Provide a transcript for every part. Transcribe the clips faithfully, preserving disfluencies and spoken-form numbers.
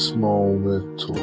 ریمیکس مامتو.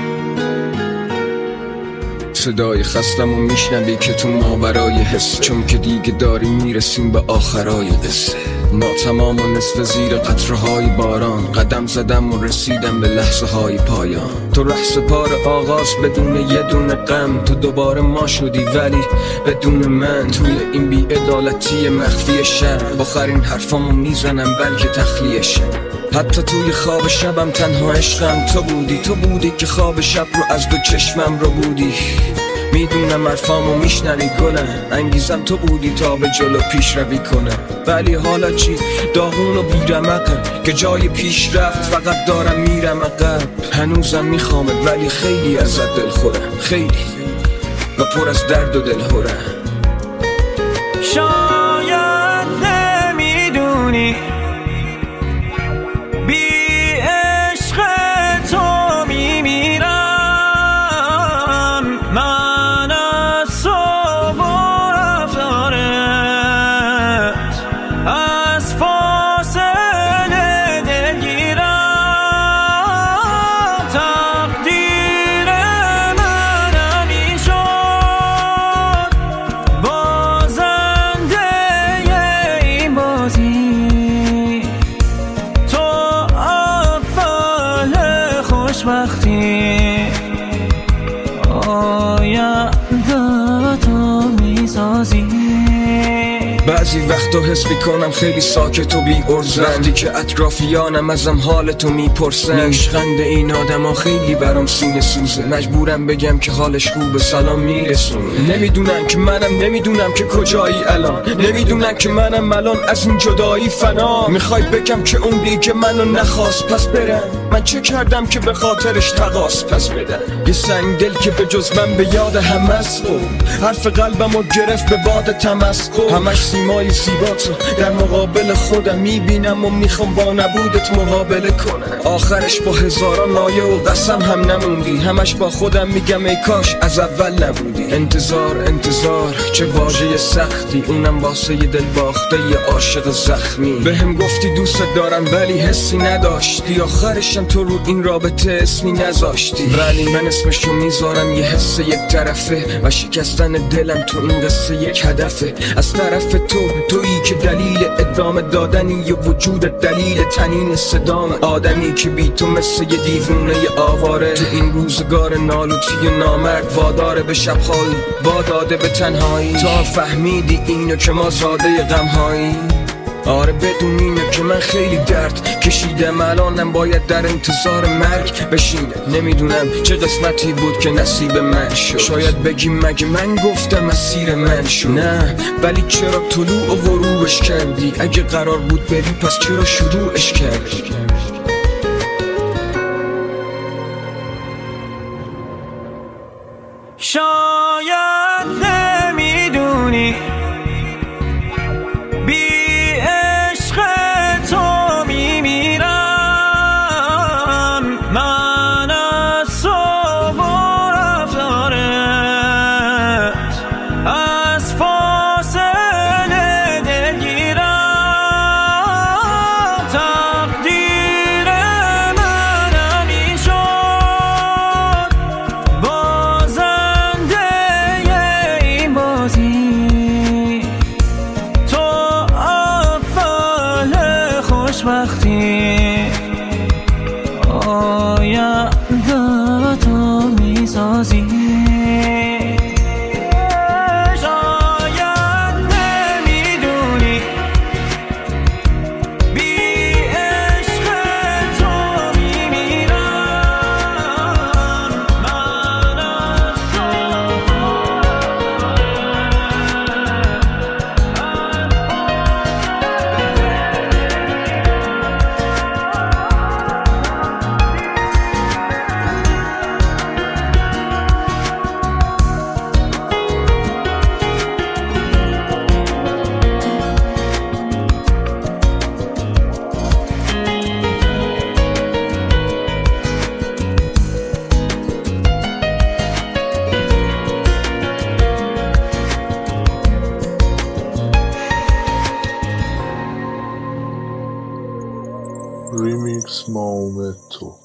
صدای خستم و میشنوی که تو ماورای حس، چون که دیگه داریم میرسیم به آخرای قصه. ناتمام و نصف زیر قطره‌های باران، قدم زدم و رسیدم به لحظه های پایان. تو رهسپار آغاز بدون یه دونه غم، تو دوباره ما شدی ولی بدون من. توی این بی‌عدالتی مخفی شهر، آخرین حرفامو میزنم بلکه تخلیه. حتی توی خواب شبم تنها عشقم تو بودی. تو بودی که خواب شب رو از دو چشمم رو بودی. میدونم حرفامو میشنوی گلم، انگیزم تو بودی تا به جلو پیش روی کنم. ولی حالا چی؟ داغون و بیرمقم که جای پیش رفت فقط دارم میرم عقب. هنوزم میخوامت ولی خیلی ازت دل خورم، خیلی و پر از درد و دلهورم. شاید نمیدونی بی عشق تو میمیرم. من از صبح رفتارت از فاصله دلگیرم. تقدیر من همی شد بازنده این بازی. خوشبختی آینده تو میسازی. بعضی وقتا حس میکنم خیلی ساکت و بی ارزم، وقتی که اطرافیانم ازم حالتو میپرسن. نیشخند این آدم ها خیلی برام سینه سوزه، مجبورم بگم که حالش خوبه سلام میرسون. نمیدونم که منم، نمیدونم که کجایی الان، نمیدونم که منم الان از این جدایی فنا. میخوای بگم که اون دیگه منو نخواست پس برم؟ من چه کردم که به خاطرش تقاس پس بدم؟ یه سنگ دل که به جز من به یاد هم از خود، حرف قلبمو گرفت به باد تمسخر. همش سیمای زیباتو در مقابل خودم میبینم و میخوام با نبودت مقابله کنم. آخرش با هزاران لایه و قسم هم نموندی، همش با خودم میگم ای کاش از اول نبودی. انتظار انتظار چه واژه سختی، اونم واسه یه دل باخته یه عاشق زخمی. بهم گفتی دوست دارم ولی حسی نداشتی، آخرشم تو رو این رابطه اسمی نذاشتی. ولی من اسمشو میذارم یه حس یک طرفه و شکستن دلم تو این قصه یک هدفه. از طرف تو تویی که دلیل ادامه دادنی یه وجود، دلیل تنین صدام آدمی که بی تو مثل یه دیوونه ی آواره. تو این روزگار نالوتی و نامرد واداره به شبهایی، واداده به تنهایی. تا فهمیدی اینو که ما زاده غمهایی. آره بدون اینه که من خیلی درد کشیدم، الانم باید در انتظار مرگ بشینم. نمیدونم چه قسمتی بود که نصیب من شد، شاید بگیم مگه من گفتم اسیر من شد. نه ولی چرا طلوع و غروبش کردی؟ اگه قرار بود بری پس چرا شروعش کردی؟ شاید نمیدونی بی عشق تو میمیرم. من از صبح رفتارت از فاصله دلگیرم. تقدیر من همی شد بازنده این بازی. خوشبختی آینده تو میسازی. شاید نمیدونی بی عشق تو میمیرم. من از تو ریمیکس مامتو.